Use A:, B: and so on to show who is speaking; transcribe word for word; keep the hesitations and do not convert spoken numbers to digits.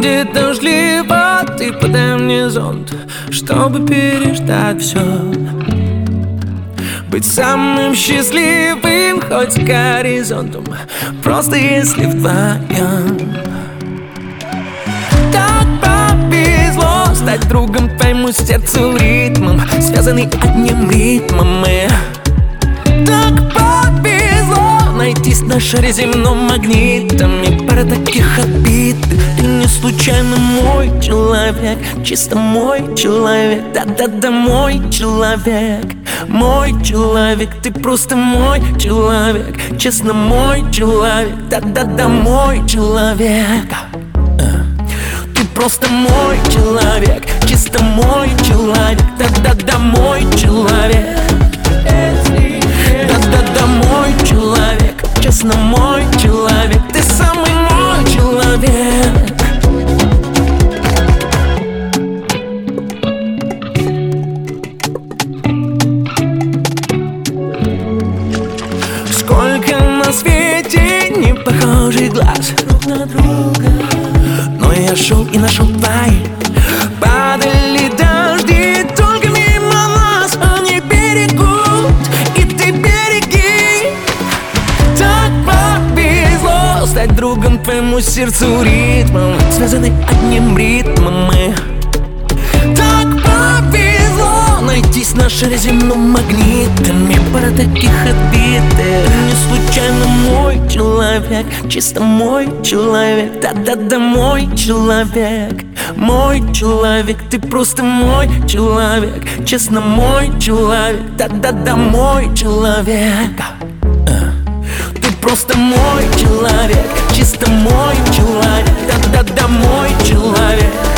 A: где дождливо, ты подай мне зонт, чтобы переждать все. Быть самым счастливым хоть с горизонтом, просто если вдвоем. Так повезло стать другом твоему сердцу, ритмом, связанный одним ритмом мы. Так повезло найтись на шаре земном магнитом, и пара таких обид. Ты не случайно мой человек, чисто мой человек, да-да-да, мой человек. Мой человек, ты просто мой человек, честно мой человек, да-да-да, мой человек. Ты просто мой человек, чисто мой человек, да-да-да, мой человек. Да-да-да, мой человек, честно мой человек, ты самый мой человек. Сколько на свете не похожих глаз друг на друга, но я шел и нашел твои. Падали дожди только мимо нас, они берегут, и ты береги. Так повезло стать другом твоему сердцу, ритмом, связанный одним ритмом мы. Так повезло найтись на шаре земном магнитом, и пара таких отбитых. Не случайно мой человек, чисто мой человек, да-да-да, мой человек. Мой человек, ты просто мой человек, честно мой человек, да-да-да, мой человек. Ты просто мой человек, чисто мой человек, да-да-да, мой человек.